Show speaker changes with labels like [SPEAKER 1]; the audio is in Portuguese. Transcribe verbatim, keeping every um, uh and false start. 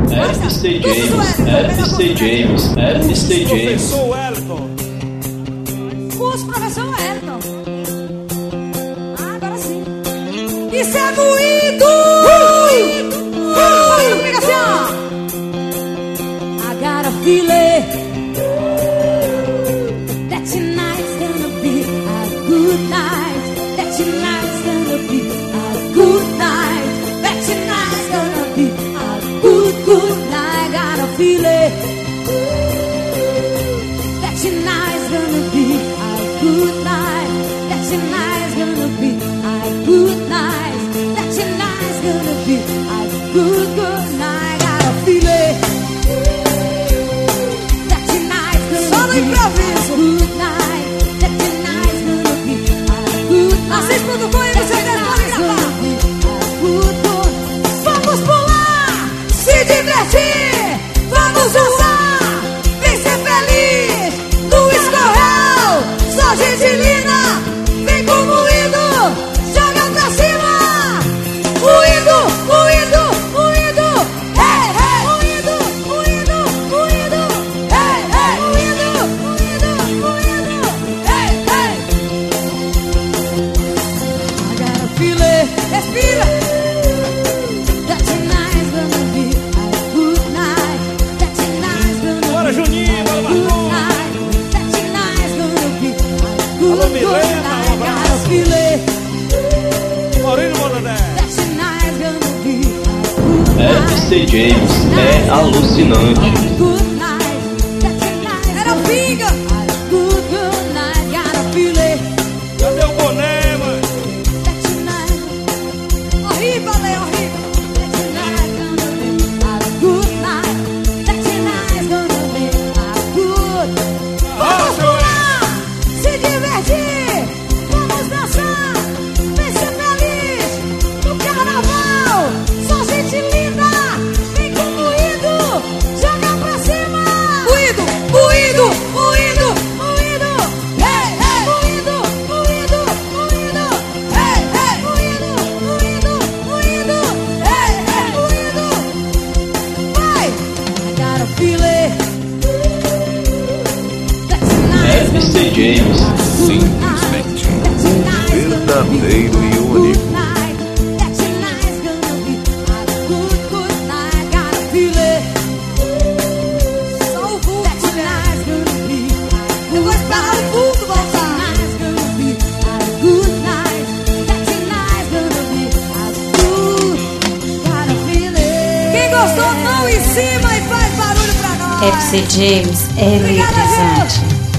[SPEAKER 1] mister James, é mister James, é mister James.
[SPEAKER 2] Professor Wellington.
[SPEAKER 3] Curso professor Wellington. Ah, agora sim. Isso é doído! Fala comigo assim, ó. I got a feeling that tonight's gonna be a good night. That tonight's gonna be a good night. That tonight's gonna be a good, good night. Got a feeling that tonight's gonna be a good night. That tonight's gonna be a good night. That tonight's gonna be a good, good night. Got a feeling that tonight's gonna be a good night. That tonight's gonna be a good night. Assiste tudo com ele, você pode gravar. Vamos pular, se divertir, vamos usar, vem ser feliz no escorrel. Só gente linda, vem com moído, joga pra cima. Moído, moído, moído, hey, hey. Moído, moído, moído, hey, hey. Moído, moído, moído, hey, hey. I got a feeling, respira. That tonight's gonna be a good night. That tonight's gonna
[SPEAKER 2] Bora,
[SPEAKER 3] be
[SPEAKER 2] Juninho,
[SPEAKER 3] a
[SPEAKER 2] bora,
[SPEAKER 3] good
[SPEAKER 2] Marcão.
[SPEAKER 3] night. That tonight's gonna be a good,
[SPEAKER 2] Alô,
[SPEAKER 3] good
[SPEAKER 2] Milena,
[SPEAKER 3] night.
[SPEAKER 2] um
[SPEAKER 3] Got a
[SPEAKER 2] abraço.
[SPEAKER 3] feeling
[SPEAKER 2] Maurílio Monodé.
[SPEAKER 3] that tonight's gonna be a good
[SPEAKER 1] É
[SPEAKER 3] night.
[SPEAKER 1] mister James, é alucinante.
[SPEAKER 3] Good night. That tonight's Era o pinga. A good, good night. Got a feeling
[SPEAKER 2] Cadê o boné, mãe?
[SPEAKER 3] that tonight. Horrível, Ale, horrível. That tonight's gonna be a good night. That tonight's gonna be a good. Vamos pular, se divertir, vamos dançar, vem ser feliz no carnaval. Só gente linda, vem com moído, joga pra cima. Moído, moído, moído, moído, hey, hey. Moído, moído, moído, hey, hey. Moído, moído, moído, hey, hey. Moído, vai. I got a feeling that
[SPEAKER 1] É
[SPEAKER 3] tonight's
[SPEAKER 1] mister
[SPEAKER 3] gonna be
[SPEAKER 1] James.
[SPEAKER 4] Simplesmente verdadeiro e único.
[SPEAKER 3] Eu vou esperar o vulto voltar. Quem gostou, mão em cima e faz barulho pra nós.
[SPEAKER 5] F C James é
[SPEAKER 3] Obrigada,
[SPEAKER 5] eletrizante.